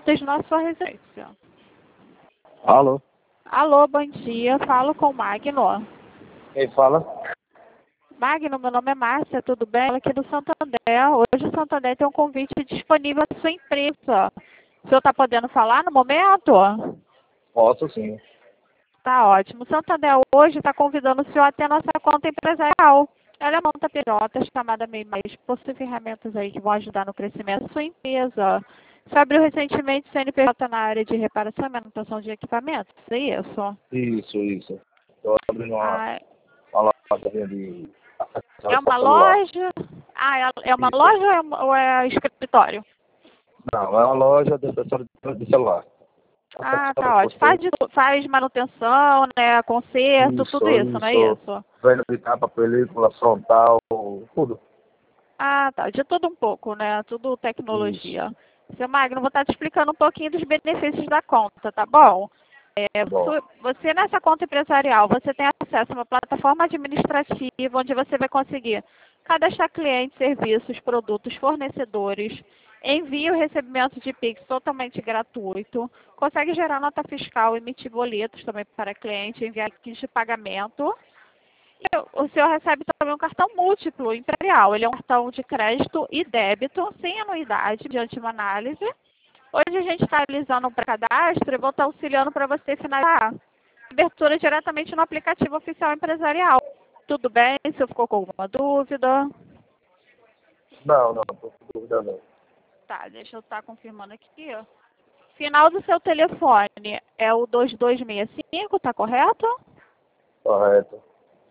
consultas na sua residência. Alô? Alô, bom dia. Falo com o Magno. Quem fala? Magno, meu nome é Márcia, tudo bem? Falo aqui do Santander. Hoje o Santander tem um convite disponível à sua empresa. O senhor está podendo falar no momento? Posso sim. Tá ótimo. O Santander hoje está convidando o senhor a ter a nossa conta empresarial. Ela é uma conta PJ chamada MEI+, possui ferramentas aí que vão ajudar no crescimento da sua empresa. Você abriu recentemente CNPJ na área de reparação e manutenção de equipamentos, é isso? Isso. Estou abrindo Ah, uma loja de... é uma celular. loja? É uma Isso. loja ou é escritório? Não, é uma loja de acessório de celular. Ah, Acessório tá de ótimo. vocês. Faz manutenção, né? Conserto, tudo isso, não é isso? Vendo de capa, película, frontal, tudo. Ah, tá. De tudo um pouco, né? Tudo Isso. tecnologia. Seu Magno, vou estar te explicando um pouquinho dos benefícios da conta, tá bom? Tá bom. Você nessa conta empresarial, você tem acesso a uma plataforma administrativa onde você vai conseguir cadastrar clientes, serviços, produtos, fornecedores, envio e recebimento de Pix totalmente gratuito, consegue gerar nota fiscal, emitir boletos também para cliente, enviar kits de pagamento. O senhor recebe também um cartão múltiplo imperial. Ele é um cartão de crédito e débito, sem anuidade, diante de uma análise. Hoje a gente está realizando um pré-cadastro e vou estar auxiliando para você finalizar. Abertura diretamente no aplicativo oficial empresarial. Tudo bem? Se eu ficou com alguma dúvida? Não, tô com dúvida não. Tá, deixa eu estar confirmando aqui. Final do seu telefone é o 2265, tá correto? Correto.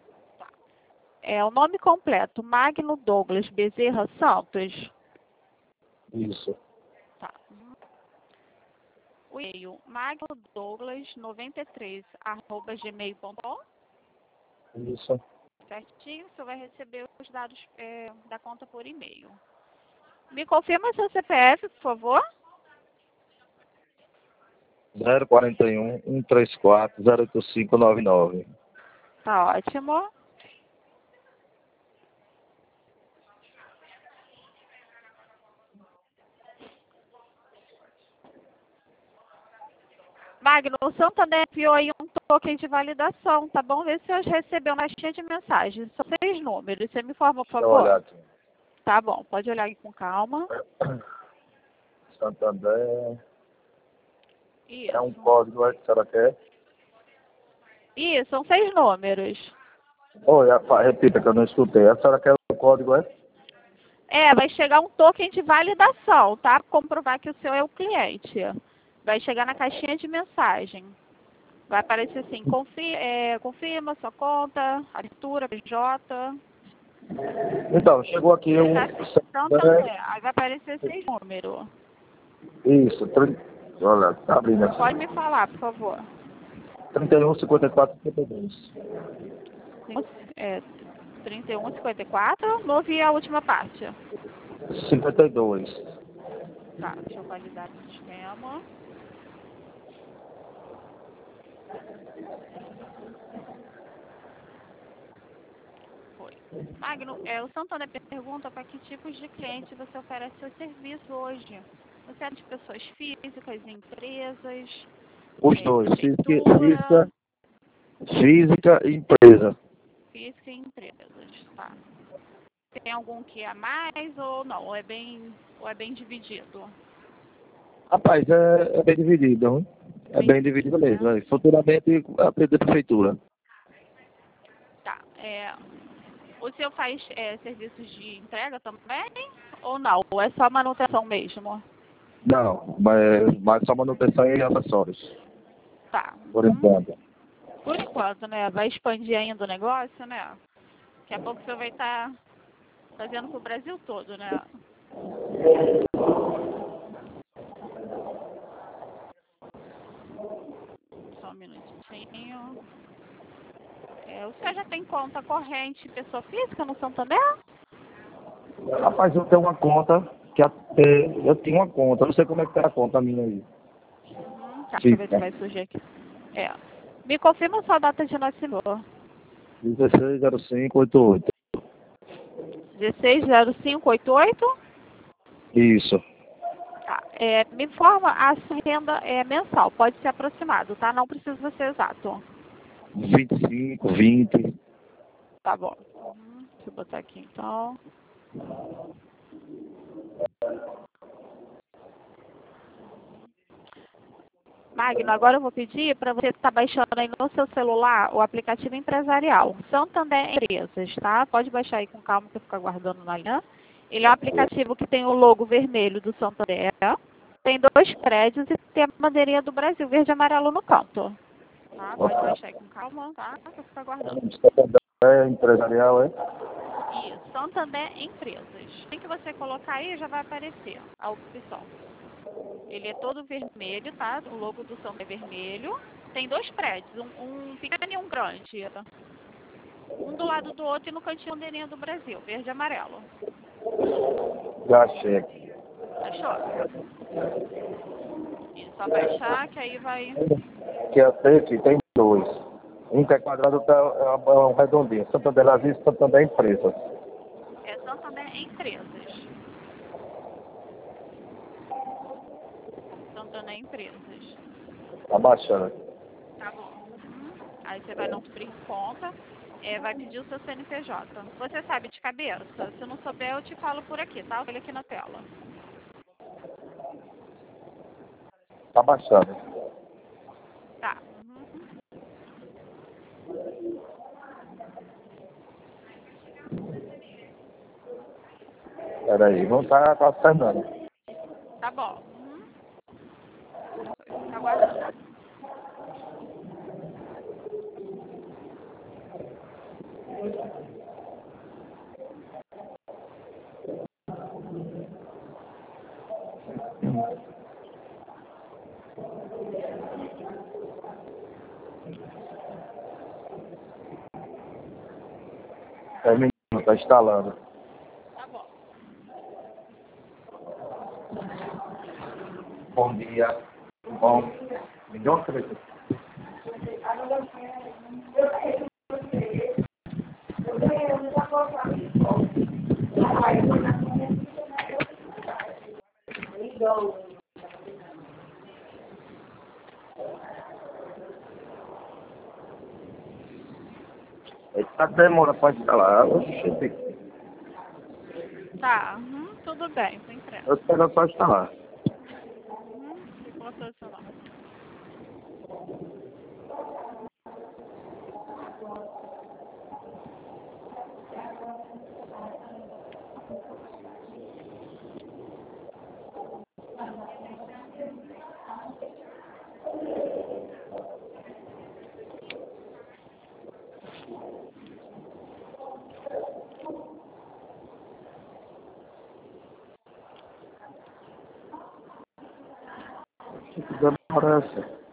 É o nome completo, Magno Douglas Bezerra Santos. Isso. Tá. O e-mail magnodouglas93@gmail.com. Isso. Certinho, você vai receber os dados da conta por e-mail. Me confirma seu CPF, por favor. 041 134 08599. Tá ótimo. Magno, o Santander enviou aí um token de validação, tá bom? Vê se você recebeu na caixinha de mensagens. São 6 números. Você me informa, por Deixa eu olhar favor? aqui. Tá bom, pode olhar aí com calma. Santander. É um Isso. código aí que a senhora quer? Isso, são 6 números. Oi, repita que eu não escutei. A senhora quer o código, é? Vai chegar um token de validação, tá? Pra comprovar que o senhor é o cliente. Vai chegar na caixinha de mensagem. Vai aparecer assim, confirma sua conta, abertura, PJ. Então, chegou aqui um Santander. Aí vai aparecer 6 números. Isso, olha, tá abrindo aqui. Pode me falar, por favor. 31, 54, 52. É, 3154, não ouvi a última parte. 52. Tá, deixa eu validar o sistema. Foi. Magno, o Santander pergunta para que tipos de cliente você oferece seu serviço hoje. Você é de pessoas físicas, empresas, Os dois, prefeitura, física e empresa. física e empresas, tá. Tem algum que é mais ou não? Ou é bem dividido? Rapaz, é bem dividido, hein? É bem dividido mesmo. Né? Futuramente, a prefeitura. Tá. O senhor faz serviços de entrega também? Ou não? Ou é só manutenção mesmo? Não, mas só manutenção e acessórios, Tá. por enquanto. Por enquanto, né? Vai expandir ainda o negócio, né? Daqui a pouco o senhor vai estar fazendo pro Brasil todo, né? Só um minutinho. O senhor já tem conta corrente pessoa física no Santander? Rapaz, eu tenho uma conta, eu tinha uma conta, não sei como é que tá a conta minha aí. Tá, deixa eu ver se vai surgir aqui. Me confirma sua data de nascimento. 160588. 160588? Isso. Tá. Me informa a sua renda mensal, pode ser aproximado, tá? Não precisa ser exato. 25, 20. Tá bom. Deixa eu botar aqui então. Magno, agora eu vou pedir para você estar baixando aí no seu celular o aplicativo empresarial. Santander Empresas, tá? Pode baixar aí com calma que eu fico aguardando na linha. Ele é um aplicativo que tem o logo vermelho do Santander, tem 2 prédios e tem a bandeirinha do Brasil, verde e amarelo no canto. Tá? Pode baixar aí com calma, tá? Que eu fico aguardando. É empresarial, é? Isso, Santander Empresas. Tem que você colocar aí, já vai aparecer a opção. Ele é todo vermelho, tá? O logo do Santander é vermelho. Tem 2 prédios, um pequeno e um grande. Um do lado do outro e no cantinho a bandeirinha do Brasil, verde e amarelo. Já achei aqui. Achou? Isso, só baixar que aí vai... Que aqui tem 2. Um que é quadrado, outro é um redondinho. Santander Brasil e Santander Empresas. É Santander Empresas. Santander Empresas. Tá baixando aqui. Tá bom. Aí você vai no suprir conta, vai pedir o seu CNPJ. Você sabe de cabeça? Se não souber, eu te falo por aqui, tá? Olha aqui na tela. Tá baixando. Tá. Peraí, não tá acenando. Tá bom. Fica aguardando. É menino, tá instalando. Tá bom. Bom dia. Bom. Melhor que ele tá demorando pra instalar. Oxi, Tá. Tudo bem, tô entrando. eu espero só instalar. Ficou selecionado. Que demora essa?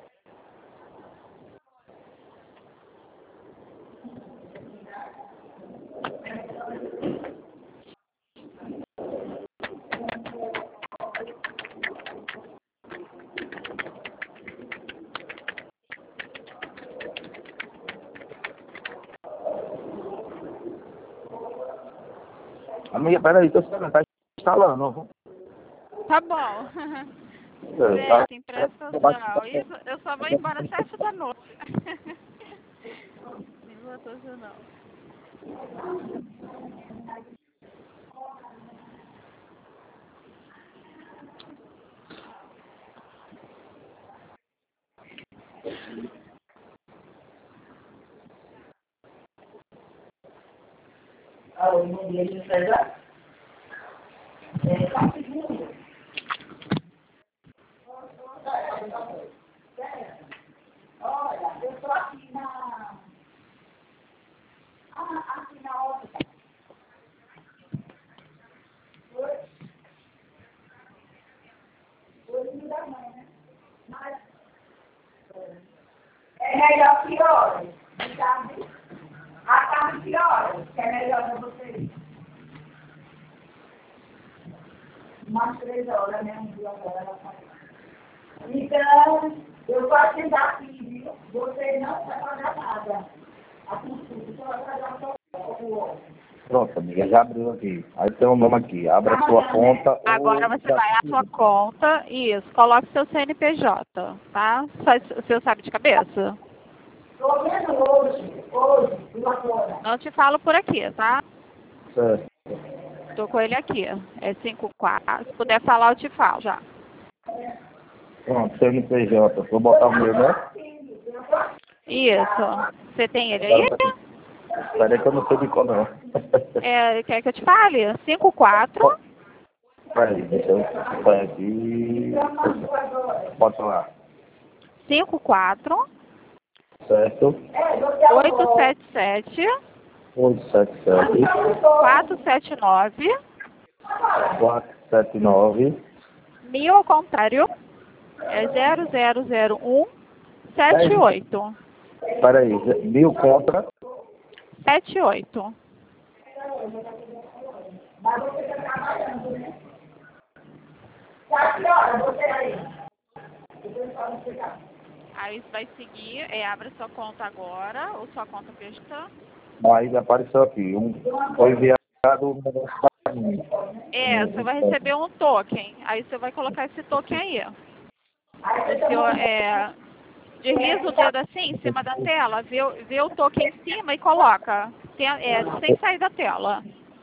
Amiga, peraí, tô esperando, tá instalando. Tá bom. Tá. Tem prestação. Isso, eu só vou embora às 7 da noite. Nem vou fazer, não. É melhor que horas, sabe? A tarde que horas, que é melhor para vocês. Umas 3 horas, né? Um dia agora ela faz. Então, eu vou atender aqui, viu? Você não vai pagar nada. A consulta só vai pagar só o outro. Pronto, amiga, já abriu aqui. Aí tem um nome aqui. Abra sua conta. Agora você vai à sua conta, isso, coloque seu CNPJ, tá? O seu sabe de cabeça? Estou vendo hoje, uma hora. Não te falo por aqui, tá? Certo. Tô com ele aqui. É 54. Se puder falar, eu te falo já. Pronto, CNPJ. Vou botar o meu, né? Isso. Você tem ele aí? Espera aí que eu não sei de qual não. Quer que eu te fale? 54 Peraí, deixa eu sair aqui. Pode falar. 54 Certo. 877 877 479 479 1000 ao contrário. É 0001 78. Peraí, 1000 contra. 78. Mas você está trabalhando, né? Tá, que hora você aí? Aí você vai seguir, abre sua conta agora, ou sua conta besta. Aí apareceu aqui. Foi enviado um negócio para mim. Você vai receber um token. Aí você vai colocar esse token aí. Desliza o dedo assim em cima da tela, vê o token em cima e coloca. Sem sair da tela.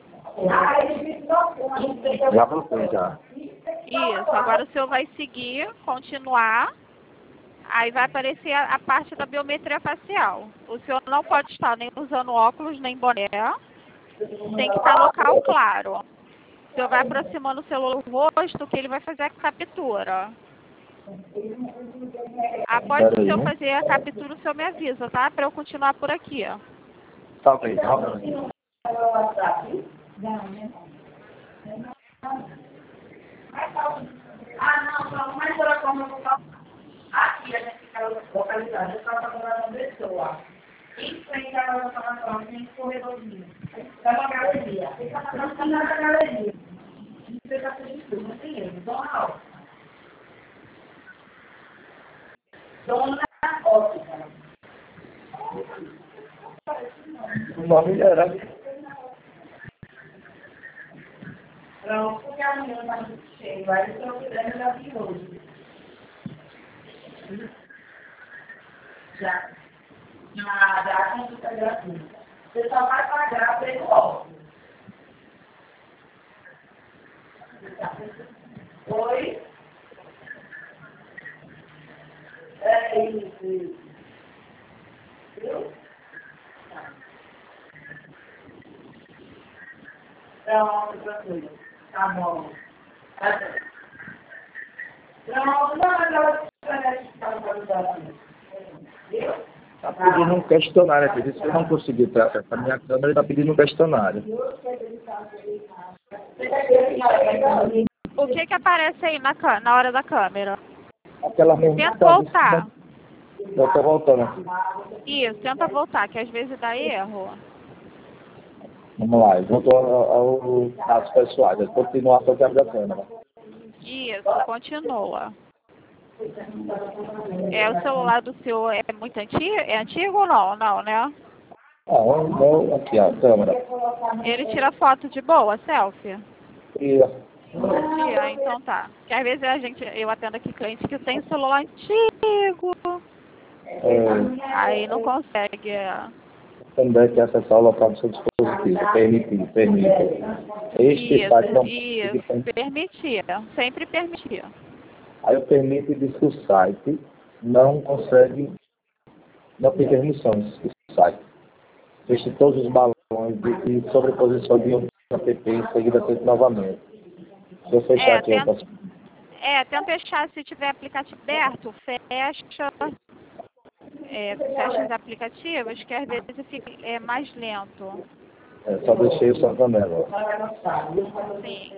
Já voltei, já. Isso, agora o senhor vai seguir, continuar. Aí vai aparecer a parte da biometria facial. O senhor não pode estar nem usando óculos, nem boné. Tem que estar local claro. O senhor vai aproximando o celular do rosto, que ele vai fazer a captura. Após o senhor fazer a captura, o senhor me avisa, tá? Para eu continuar por aqui. Tá ok, tá. Não, mas ela como aqui a gente fica localizada, eu estava falando uma pessoa. Em frente à nossa nação, tem um corredorzinho. É uma galeria. Você está passando na galeria. Você está fazendo tudo, não tem erro. Dona Ótica. O nome era. Pronto, porque amanhã está muito cheio. Aí eu estou cuidando da vida hoje. Já. A consulta é gratuita. Você só vai pagar pelo óculos. Oi? É isso. Viu? Pronto, tranquilo. Tá bom. Tá bom. Pronto, não, aquela que estava falando. Viu? Tá pedindo um questionário aqui. Disse que eu não consegui ter acesso à minha câmera, ele tá pedindo um questionário. O que aparece aí na hora da câmera? Aquela mesma. Tenta voltar. Eu tô voltando aqui. Isso, tenta voltar, que às vezes dá erro. Vamos lá, eu voltou aos dados pessoais. Eu continuo a fazer a câmera. Isso, continua. O celular do senhor é muito antigo? É antigo ou não? Não, né? Aqui, ó, a câmera. Ele tira foto de boa, selfie? Tira. Tira, então tá. Porque às vezes eu atendo aqui cliente que tem celular antigo. Aí não consegue. Também quer acessar o local do seu dispositivo. Permite. Este site não Permitir. Sempre permitir. Aí eu permito e diz que o site não tem permissão esse site. Feche todos os balões e sobreposição de um app em seguida feito novamente. Se eu fechar aqui, eu posso... Tenta fechar, se tiver aplicativo aberto, fecha os aplicativos, que às vezes fica mais lento. Só deixei o Santander. Sim.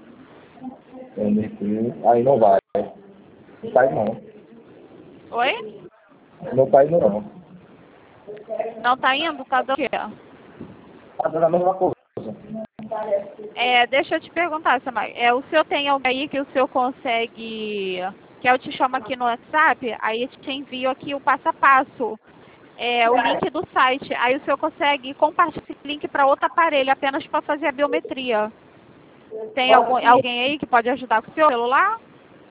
Aí não vai. Não tá indo não. Oi? Não tá indo não. Não tá indo? Tá dando o quê? Tá dando a mesma coisa. Deixa eu te perguntar, Samai. O senhor tem alguém aí que o senhor consegue... Que eu te chamo aqui no WhatsApp, aí eu te envio aqui o passo a passo. o link do site. Aí o senhor consegue compartilhar esse link para outro aparelho, apenas para fazer a biometria. Tem alguém aí que pode ajudar com o seu celular?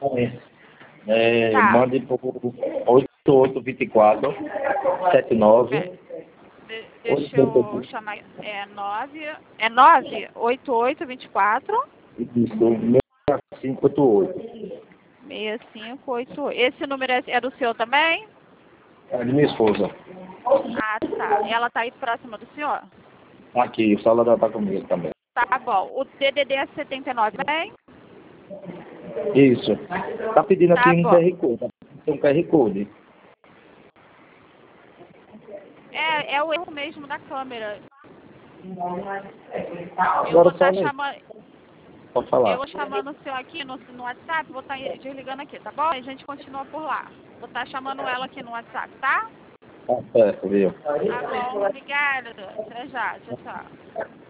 Tá. Mande por 8824 79. Deixa eu chamar. É 98824. Isso, 6588. 6588. Esse número é do senhor também? É de minha esposa. Ah, tá. Ela tá aí próxima do senhor? Aqui, o celular dela tá comigo também. Tá bom. O DDD é 79 também? Isso. Tá pedindo Tá aqui um bom. QR Code. Tem um QR Code. É o erro mesmo da câmera. Agora só pode falar. Eu vou chamando o senhor aqui no WhatsApp, vou estar desligando aqui, tá bom? A gente continua por lá. Vou estar chamando ela aqui no WhatsApp, tá? Tá certo, viu? Tá bom, obrigada. Até já, tchau, tchau.